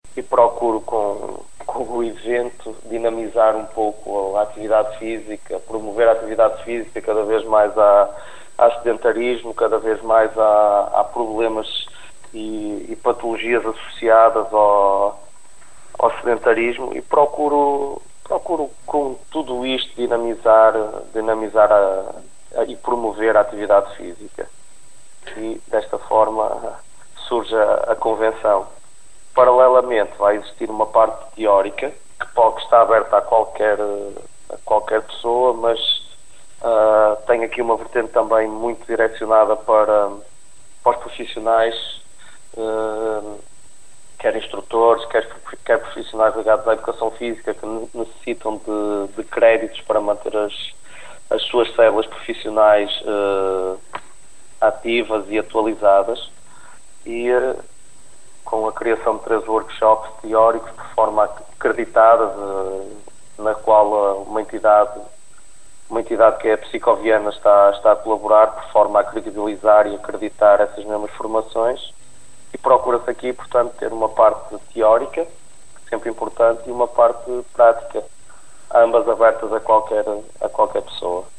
e procuro com o evento dinamizar um pouco a atividade física, promover a atividade física. Cada vez mais há sedentarismo, cada vez mais há problemas e patologias associadas ao sedentarismo, e procuro com tudo isto dinamizar e promover a atividade física. E desta forma surge a convenção. Paralelamente vai existir uma parte teórica que está aberta a qualquer pessoa, mas tem aqui uma vertente também muito direcionada para os profissionais, quer instrutores, quer profissionais ligados à educação física, que necessitam de créditos para manter as suas células profissionais ativas e atualizadas, e com a criação de 3 workshops teóricos de forma acreditada, na qual uma entidade que é a Psicoviana está a colaborar por forma a credibilizar e acreditar essas mesmas formações. E procura-se aqui, portanto, ter uma parte teórica, sempre importante, e uma parte prática, ambas abertas a qualquer pessoa.